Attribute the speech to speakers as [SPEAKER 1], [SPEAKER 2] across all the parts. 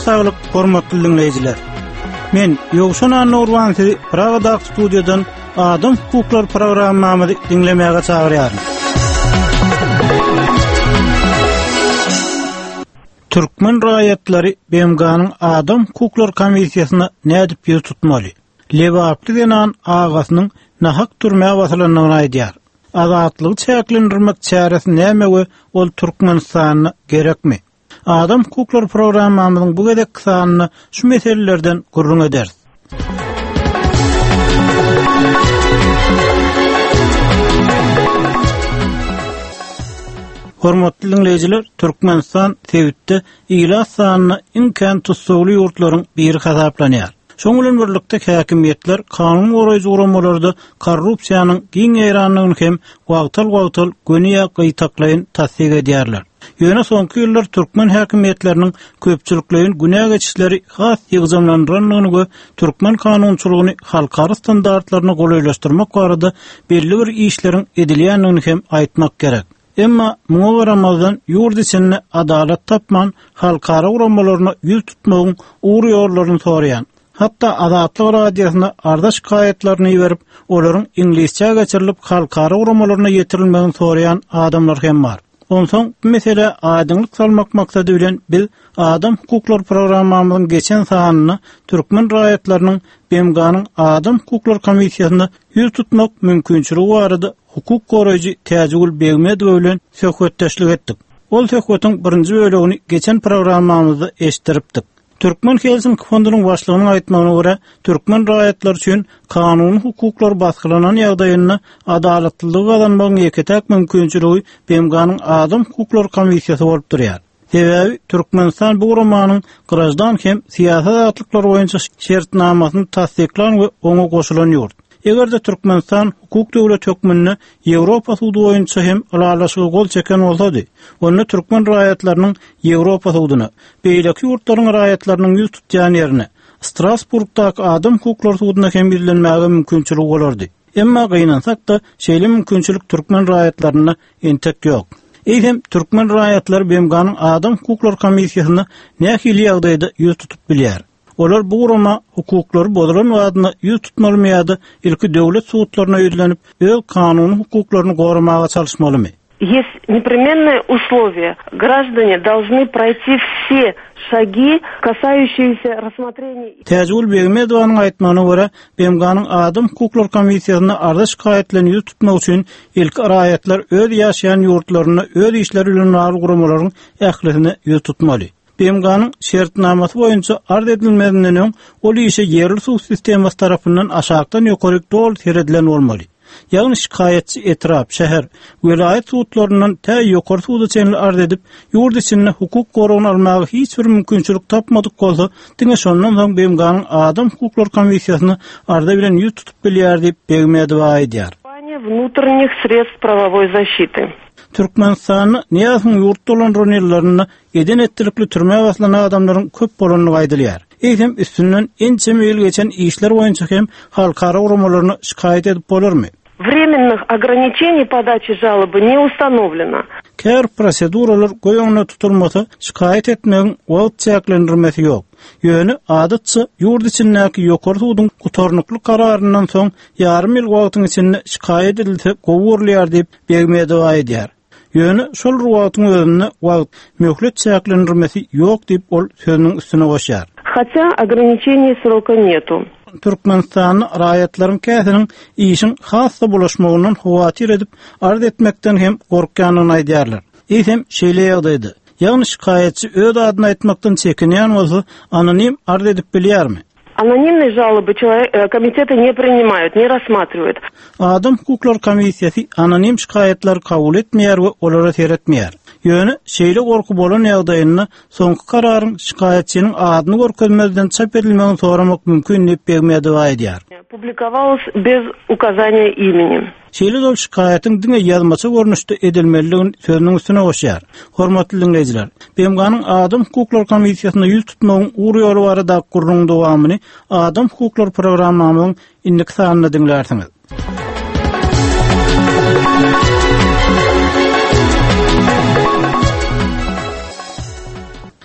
[SPEAKER 1] sağlyk, hormatly dinleyijiler. Men Ýogşan Anurwan sizi Pragada studiýadan Adam hukuklar programmamy dinlemäge çagyrýarym. Türkmen raýatlary BMG-nyň Adam hukuklar komissiýasyna nädip ýüz tutmaly? Lewaply denen agasynyň nahak türmäge basylanyny aýdýar. Azatlygy çäklendirmek çäresi näme we ol Türkmenistanyna gerekmi? Adam hukuklar programmamyzyň bu gedek kysanyny şu meselelerden gurrun eder. Hormatly dinleyijiler, Türkmenistan Tewitde ilas sanyny imkan tutsuly ýurtlaryň biri hasaplanýar. Şoň bilen birlikde häkimiýetler kanun goraýjy uramalarda korrupsiýanyň giň eýranlygyny hem wagtal göniýe gytaklaýyn tasdik edýärler. Ýöne soňky ýyllar Türkmen häkimiýetleriniň köpçülikleýin günä geçişleri has ýygzamlandyranlygyny we Türkmen kanunçylygyny halkara standartlaryna golaýlaşdyrmak barada belli bir işleriň edilýändigini hem aýtmak gerek. Emma muňa garamazdan ýurt içinde adalet tapman halkara uramalaryna ýüz tutmagyň uğur ýollaryny soraýan. Hatta Azatlyk radiosyna arda şikaýetlerini ýerip, olaryň ingilisçe geçirilip halkara uramalaryna ýetirilmegini soraýan adamlar hem bar. Onsoň bu mesele aýdymlyk salmak maksady bilen biz Adam hukuklar programmamyzyň geçen sanyny Türkmen raýatlarynyň BMG-nyň Adam hukuklar komissiýasyna ýüz tutmak mümkinçiligi barada hukuk goraýjy Täjegül Begmedow bilen söhbetdeşlik etdik. Ol söhbetiň birinji bölegini geçen programmamyzda eşitdiripdik. Türkmen Helsinki fondunyň başlygynyň aýtmagyna görä, Türkmen raýatlary üçin kanuny hukuklar baskılanan ýagdaýyny adaletli gazanmagyň ýeketek mümkinçiligi BMG-nyň Adam hukuklar komissiýasy bolup durýar. Sebebi Türkmenistan bu uramanyň gyrajdan hem siýasat atlyklar boýunça şertnamasyny tasdiklan we oňa goşulan ýurt. Egerde Türkmenistan hukuk döwlet hökmüni Ýewropa sudy boýunça hem alalaşygy gol çeken bolsady, onu Türkmen raýatlarynyň Ýewropa sudyna, beýleki ýurtlaryň raýatlarynyň ýüz tutýan ýerine, Strasburgdaky Adam hukuklar sudyna hem bilinmäge mümkinçiligi bolardy. Emma gynansak da şeýle mümkinçilik Türkmen raýatlaryna entek ýok. Eýsem Türkmen raýatlary BMG-nyň Adam hukuklar komissiýasyna nähili ýagdaýda ýüz tutup bilýär. Olar bu urama hukuklary bozulan wadyna ýüz tutmalymy, ilki döwlet sudlaryna ýüzlenip, öz kanuny hukuklaryny goramaga çalışmalymy?
[SPEAKER 2] Есть непременное условие. Граждане должны пройти все шаги, касающиеся рассмотрения.
[SPEAKER 1] Täjegül Begmedowyň aýtmagyna görä, BMG-nyň Adam hukuklar komissiýasyna arda şikaýetlerini ýüz tutmak üçin ilki raýatlar öz ýaşaýan ýurtlaryna öz işleri bilen nail guramalaryň ählisini ýüz tutmaly. BMG-nyň şertnamasy boýunça arz edilmedinden öň ol işe yerli suw sistemasy tarapyndan aşagdan ýokary dol teredilen bolmaly. Ýagny şikaýetçi etrap, şäher, welaýat sudlaryndan tä ýokary suwda çenli arz edip, ýurt içinde hukuk goragyny almagy hiç bir mümkinçilik tapmadyk bolsa, diňe şondan soň BMG-nyň Adam hukuklar komissiýasyny arda bilen ýüz tutup bilýär diýip Begmedow aýdýar.
[SPEAKER 2] Внутренних средств правовой защиты.
[SPEAKER 1] Türkmenistan niýasyň ýurt dolanran ýerlerinde eden ettirikli türme baslanan adamlaryň köp bolanyny aýdylýar. Eýsem üstünden ençe meýil geçen işler boýunça hem halkara uramalarını şikaýet edip bolarmy?
[SPEAKER 2] Временных ограничений подачи жалобы не установлено.
[SPEAKER 1] Kär proseduralar goýanyna tutulmasa şikaýet etmegiň wagt çäklendirmesi ýok. Ýöne adatça ýurt içindäki ýokary suwdyň gutarnykly kararyndan soň ýarym ýyl wagtyň içinde şikaýet edilse gowurlýar diýip Begmedow aýdýar. Ýöne şol wagtyň özünde wagt möhlet çäklendirmesi ýok diýip ol sözüniň üstüne goşýar.
[SPEAKER 2] Хотя ограничений срока нету.
[SPEAKER 1] Türkmenistan raýatlaryň käsiniň işin hassa bulaşmagynyň hawatyr edip arz etmekden hem gorkanyny aýdýarlar. Eýsem şeýle ýagdaýda ýagny şikaýetçi öz adyny aýtmakdan çekinýän bolsa, anonim arz edip bilýärmi?
[SPEAKER 2] Анонимные жалобы комитеты не принимают, не рассматривают.
[SPEAKER 1] Adam hukuklar komissiýasy anonim şikaýetler kabul etmeýär we olara seretmeýär. Ýöne şeýle gorku bolan ýagdaýynda soňky kararyň şikaýetçiniň adyny görkezmezden çap edilmegini soramak mümkin diýip Begmedow aýdýar.
[SPEAKER 2] Публиковалось без указания имени.
[SPEAKER 1] Şeýle dol şikaýetin diňe ýazmaça görnüşde edilmeligini sözüniň üstüne goşýar. Hormatly dinleýijiler, BMG-nyň Adam hukuklar komissiýasyna ýüz tutmagyň uğur ýoly barada gurrun dowamyny Adam hukuklar programmamynyň indiki sanyna dinlersiňiz.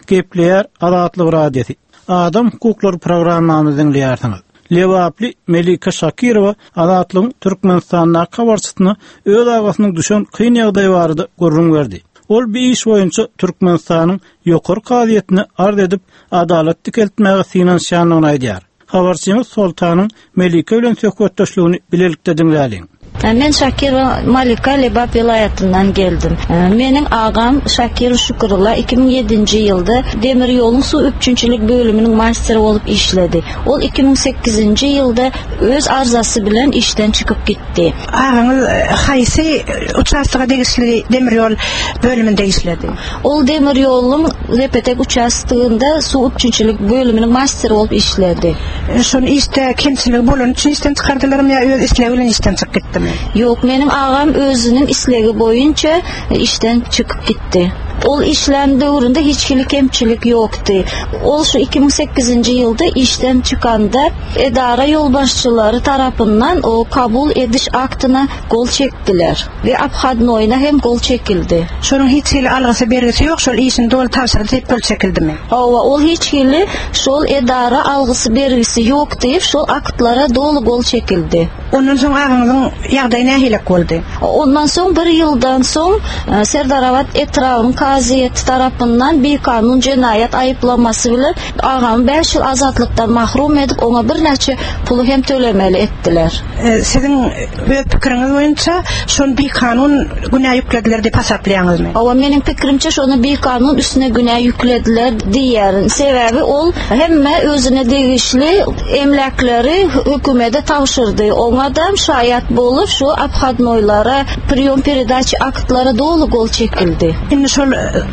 [SPEAKER 1] Gepleýär Azatlyk radiosi. Adam hukukları programmany dinleýärsiňiz. Lewaply Melika Şakirowa Azatlygyň Türkmenistanda kabarçysyny öz agasynyň düşen kyn ýagdaý barada görüň berdi. Ol bir iş boýunça Türkmenistanyň ýokary kaziýetini ard edip adalet dikeltmäge finansiýanyny aýdýar. Habarçymyz Sultanyň Melika bilen söhbetdeşligini bilelikde dinläýäliň.
[SPEAKER 3] Men Şakir Malika Lebap vilayatından geldim. Menin ağam Şakir Şükürullah 2007-nji ýylda demir ýoluň su üpçünçilik bölüminiň masteri bolup işledi. Ol 2008-nji ýylda öz arzasy bilen işden çykyp gitdi.
[SPEAKER 4] Ağaňyz haýsy uçastaga degişli demir ýol bölüminde işledi?
[SPEAKER 3] Ol demir ýoluň Repetek uçastygynda su üpçünçilik bölüminiň masteri bolup işledi.
[SPEAKER 4] Şonu işte kemçilik bolan üçin işden çykardylarmy ýa öz isleги bilen işden çykyp gitdimi?
[SPEAKER 3] Yok, menim ağam özünün islegi boyunca işten çıkıp gitti. Ol işlendi uğrunda hiçbir kemçilik yoktu. Ol şu 2008-nji ýylda işten çıkanda edara yolbaşçıları tarapından o kabul ediş aktyna gol çekdiler ve apkhadnoyna hem gol çekildi.
[SPEAKER 4] Şonun hiç hili algysy bergisi ýok, şol işin dol tapşyryp hep gol çekildimi?
[SPEAKER 3] Hawa ol hiç hili şol edara algysy bergisi ýok diýip şol aktlara dolu gol çekildi.
[SPEAKER 4] Ondan soň ağaňyzyň ýagdaýy nähilek boldy?
[SPEAKER 3] Ondan soň bir ýyldan soň Serdarawat etrawyň kaziýeti tarapyndan bir kanun jenayet aýyplamasy bilen ağam 5 ýyl azatlykdan mahrum edip ona bir näçe puly hem tölemeli etdiler.
[SPEAKER 4] Siziň öz pikiriňiz boýunça şonu bir kanun günah ýüklediler diýip hasaplaýaňyzmy?
[SPEAKER 3] Hawa meniň pikirimçe şonu bir kanun üstüne günah ýüklediler diýärin. Sebebi ol hemme özüne degişli emlakleri hökümete tawşyrdy. Ona da şaýat bolup şu apkhadnoylara, priyon peredaç aktlara dolu gol çekildi.
[SPEAKER 4] Indi şol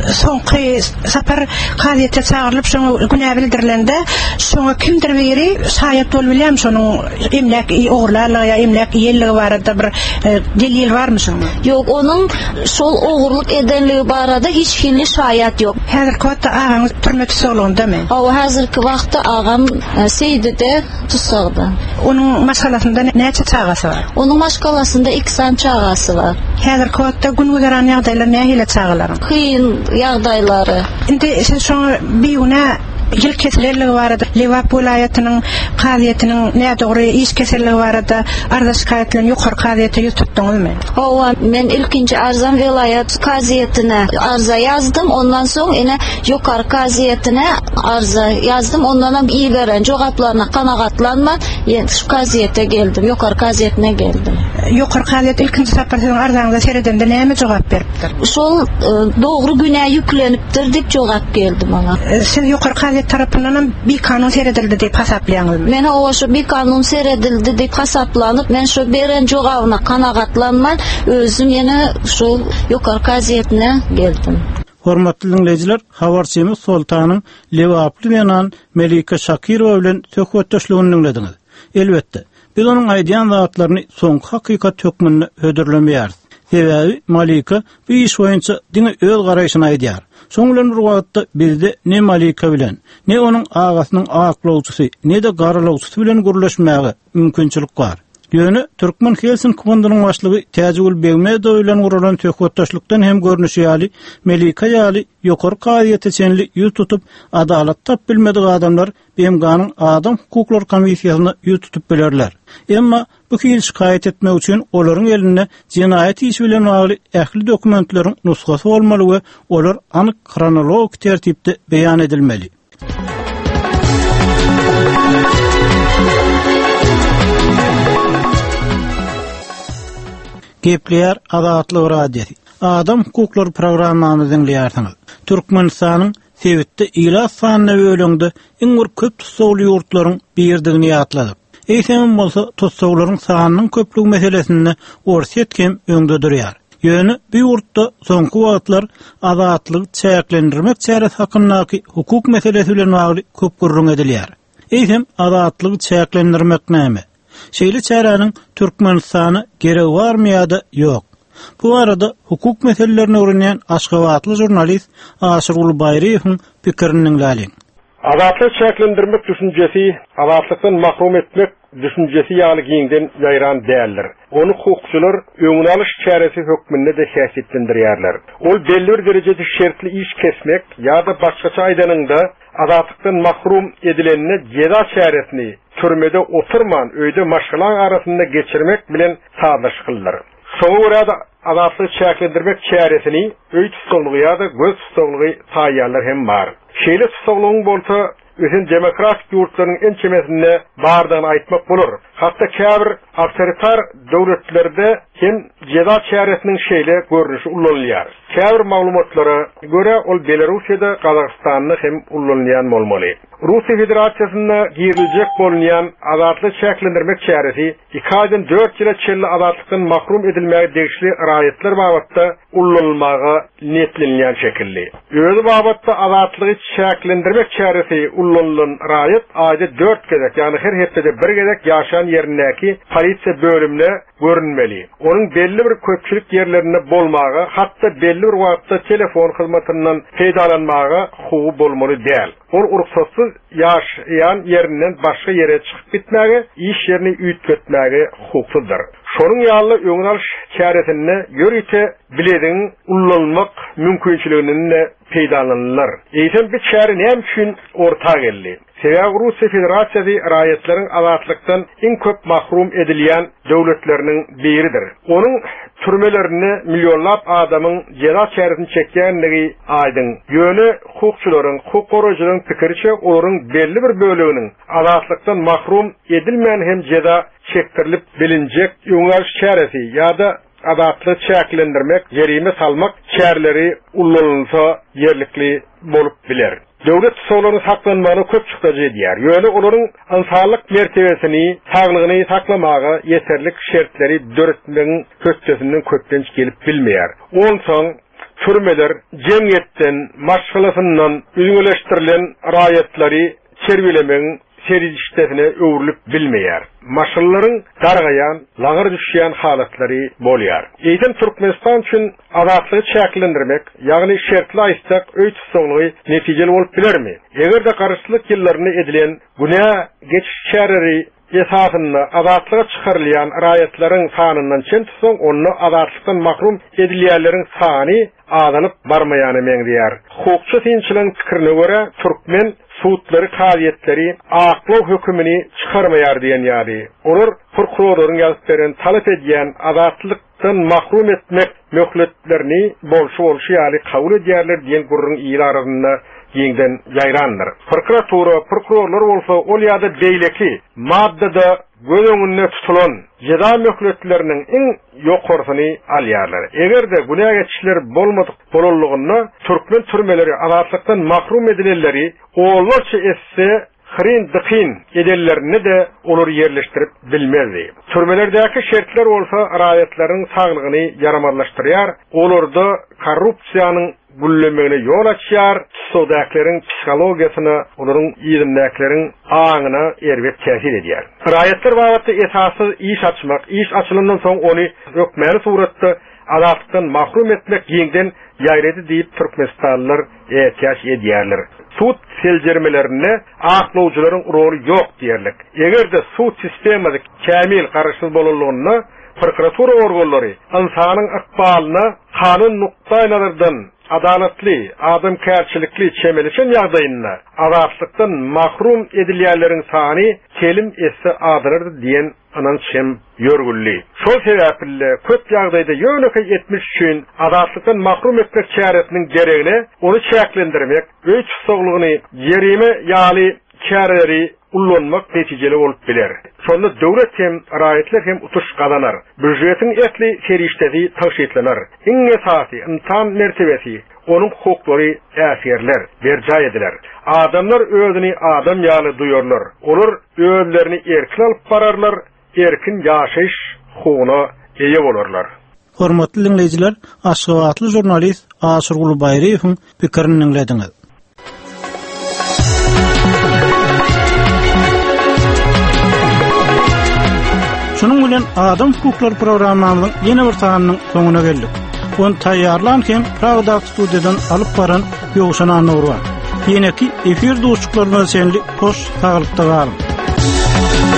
[SPEAKER 4] soňky sapar kaziýetde çağırılıp şoňa günah bildirilende şoňa kimdir biri şaýat bolup bilýär şonuň emlak ogurlarlygy ýa emlak ýelligi barada bir delil barmy şoňa?
[SPEAKER 3] Ýok, onuň şol ogurluk edenligi barada hiç hili şaýat ýok.
[SPEAKER 4] Häzirki wagtda ağaňyz türme tutuklygynda-my?
[SPEAKER 3] Hawa häzirki wagtda ağam Seýdide tutsagda.
[SPEAKER 4] Onuň maşgalasynda näçe çagasy bar?
[SPEAKER 3] Onuň maşgalasynda 2 san çagasy bar.
[SPEAKER 4] Häzirki wagtda günügeran ýagdaýlar nähile çagalar?
[SPEAKER 3] Kıyın ýagdaýlary.
[SPEAKER 4] Indi siz şoňa biýuna ýyl kesillerligi barada Lewap vilayatynyň kaziýetiniň näde dogry iş kesillerligi barada arza şikaýetlen ýokary kaziýete ýetdirdiňizmi?
[SPEAKER 3] Hawa men ilkinji Arzan vilayat kaziýetine arza ýazdym, ondan soň ene ýokary kaziýetine arza ýazdym, ondan hem iyi beren jogaplaryna kanagatlanma, ýa şu kaziýete geldim, ýokary kaziýetine geldim.
[SPEAKER 4] Ýokary kaziýet ilkinji sapar siziň arzaňyza seredende näme jogap beripdir?
[SPEAKER 3] Şol dogry günah ýüklenipdir diýip jogap geldim ona.
[SPEAKER 4] Siz ýokary tarapyndan bir kanun seredildi diýip hasaplaýaňyzmy?
[SPEAKER 3] Men şu bir kanun seredildi diýip hasaplanyp, men şu beren jogabyna kanagatlanman, özüm ýene şu ýokary kaziýetine geldim.
[SPEAKER 1] Hormatly dinleýijiler, habarçymyz Sultanyň Lewaply bilen Melika Şakirowa bilen söhbetdeşligini dinlediňiz. Elbetde, biz onuň aýdýan zatlaryny soňky hakykat hökmünde ödürlemeýäris. Sebebi Malika bu iş boýunça diňe öz garaýşyny aýdýar. Şoň bilen bir wagtda bizde ne Malika bilen, ne onuň agasynyň aklawçysy, ne de garalawçysy bilen gürleşmäge mümkinçilik bar. Ýöne Türkmen Helsin komandynyň başlygy Täjegül Begmedow bilen guralan töhwetdeşlikden hem görnüşi ýaly Melika ýaly ýokary kaziýete çenli ýüz tutup adalet tap bilmedik adamlar BMG'nyň Adam Hukuklar Komissiýasyna ýüz tutup bilerler. Emma bu hil şikaýet etmek üçin olaryň eline jinayet işi bilen bagly ähli dokumentleriň nusgasy bolmaly we olar anyk kronologik tertipde beýan edilmeli. Gepleýär Azatlyk radiosi. Adam hukukları programmany dinleýärsiňiz. Türkmenistanyň Sewitde ýyla sanyna bölüňde iň bir köp tutsagly ýurtlaryň birdigini ýatladyk. Eýsem bolsa tutsaglaryň sanynyň köplügi meselesini orsetkem öňde durýar. Ýöne bu ýurtda soňky wagtlar azatlygy çäklendirmek çäresi hakyndaky hukuk meselesi bilen bagly köp gurrun edilýär. Eýsem azatlygy çäklendirmek näme? Şeýle çäranyň Türkmenistany gerek barmy ýa-da ýok? Bu arada hukuk meselelerini öwrenýän Aşgabatly jurnalist Aşyr Ulbayryň pikirini dinläýin.
[SPEAKER 5] Azatlyk çäklendirmek düşünjesi, azatlykdan mahrum etmek düşünjesi ýaly giňden ýaýran däldir. Onu hukukçular öňüne alyş çäresi hökmünde de häsiýetlendirýärler. Ol belli bir derejede şertli iş kesmek ýa-da başgaça aýdanynda azatlıktan mahrum edilenine ceza çaresini türmede oturman öýde maşgalan arasında geçirmek bilen sadaş kıllar. Soňa görä azatlyk çäklendirmek çaresini öý tutulmagy ýa-da göz tutulmagy taýýarlar hem bar. Şeýle tutulmagyň bolsa özün demokratik ýurtlaryň en çemesinde bardan aýtmak bolar. Hatda käbir awtoritar döwletlerde hem ceza çaresiniň şeýle görnüşi ullanýar. Käbir maglumatlara görä ol Belarusyada, Kazakstanda hem ullanýan bolmaly. Russiýa Federasiýasyna giriljek bolan azatlyk çäklendirmek çäresi 2-dan 4 ýyla çelli azatlykdan mahrum edilmäge degişli raýatlar babatda ullanylmagy niýetlenýän şekilli. Özü babatda azatlygy çäklendirmek çäresi ullanılan raýat aýda 4 gezek, ýani her hepde bir gezek ýaşan ýerindäki polisiýa bölümine görünmeli. Onun belli bir köpçülik ýerlerinde bolmagy, hatda belli bir wagtda telefon hyzmatyndan peýdalanmagy hukuky bolmaly däl. Ol uruksatsız ýaşaýan ýerinden başga ýere çykyp gitmäge, iş ýerini üýtgetmäge hukuksyzdyr. Şonuň ýaly öňüne alyş çäresinde ýörite bilediň ullanmak mümkinçiligini de peýdalanýar. Eýsem bir çäre näme üçin orta geldi? Sebäbi Russiýa Federasiýasy raýatlaryň azatlykdan iň köp mahrum edilýän döwletleriniň biridir. Onuň türmelerini milyonlap adamyň ceza çäresini çekýänligi aýdyň. Ýöne hukukçularyň, hukuk goraýjylaryň pikiriçe olaryň belli bir böleginiň azatlykdan mahrum edilmän hem ceza çektirilip bilinjek öňüň çäresi ýa-da azatlyk çäklendirmek, jerime salmak çäreleri ullanylsa ýerlikli bolup biler. Döwlet tutularyny saklanmagyny köp çykdaja edýär. Ýöne olaryň insanlyk mertebesini, saglygyny saklamagy ýeterlik şertleri döretmeň köçesinden köpden gelip bilmeýär. Onsoň türmeler jemgyýetden, maşgalasyndan üýleşdirilen raýatlary çerbilemeň serişdesine öwrülip bilmeýär. Maşgallaryň dargaýan, lagyr düşýän halatlary bolýar. Eýsem Türkmenistan üçin azatlygy çäklendirmek, ýagny şertli aýtsak öý tutulmagy netijeli bolup bilermi? Egerde garşylyk ýyllaryny edilen günä geçiş çäreleri esasında azatlyga çykarylýan raýatlaryň sanyndan çen tutsaň, onu azatlykdan mahrum edilýärleriň sany azanyp barmaýany meňdýär. Hukukçy tinçiliň pikirine görä türkmen suutlary, kaziýetleri aklaw hökümini çykarmaýar diýen ýaly. Olar prokurorlaryň ýazyp beren talap edýän azatlykdan mahrum etmek möhletlerini bolşy ýaly kabul edýärler diýen gurrun ýylarynda giňden ýaýrandyr. Prokuratura, prokurorlar bolsa ol ýa-da beýleki maddada göz öňünde tutulan ceza möhletleriniň iň ýokarysyny alýarlar. Egerde günah geçişleri bolmadyk bolanlygyna türkmen türmeleri azatlykdan mahrum edilenleri olarça esse hrin dıkin edellerini de olur yerleştirip bilmezdi. Türmelerdeki şertler olsa raýatlaryň saglygyny ýaramadlaşdyrýar, olurda korrupsiýanyň güllemegine yol açýar, tutuldaklaryň psihologiýasyna, olaryň ýyldymdaklaryň aňyna erbet täsir edýär. Raýatlar bagatda esassız iş açmak, iş açylyndan soň ony hökmäli suratda azatlykdan mahrum etmek giňden ýaýredy diýip Türkmenistanlylar ätýäş edýärler. Sud seljermelerine aklawjylaryň roli ýok diýerlik. Egerde sud sistemady kämil garaşsyz bolanlygyna prokuratura organlary insanyň ykbalyna kanun nukdaýlaryndan adaletli, adamkärçilikli çemeleşen ýagdaýynda azatlykdan mahrum edilýärleriň sany kelim esse adyrdy diýen anançem ýörgülli. Şol sebäple köp ýagdaýda ýöneki etmiş üçin azatlykdan mahrum etmek çäresiniň geregine onu çäklendirmek, öý tutsagylygyny jerime ýaly çäreleri ullanmak netijeli bolup biler. Şonda döwlet hem raýatlar hem utuş galanar. Büjetiň etli serişdesi taşytlanar. Iň esasy insan mertebesi, onuň hukuklary äsirler, berja ediler. Adamlar özüni adam ýaly duýarlar. Olar özlerini erkin alyp bararlar, erkin ýaşaýyş hukukuna eýe bolarlar.
[SPEAKER 1] Hormatly dinleýijiler, Aşgabatly jurnalist Aşyr Gulbaýewiň pikirini dinlediňiz. Şunun bilen Adam Hukuklar programmanyň ýene bir sanynyň soňuna geldik. Onu taýýarlanken Pragda studiýadan alyp baran Ýogşan Anwar. Ýene-ki efir dostluklarına senli hoş sağlıkta kalın.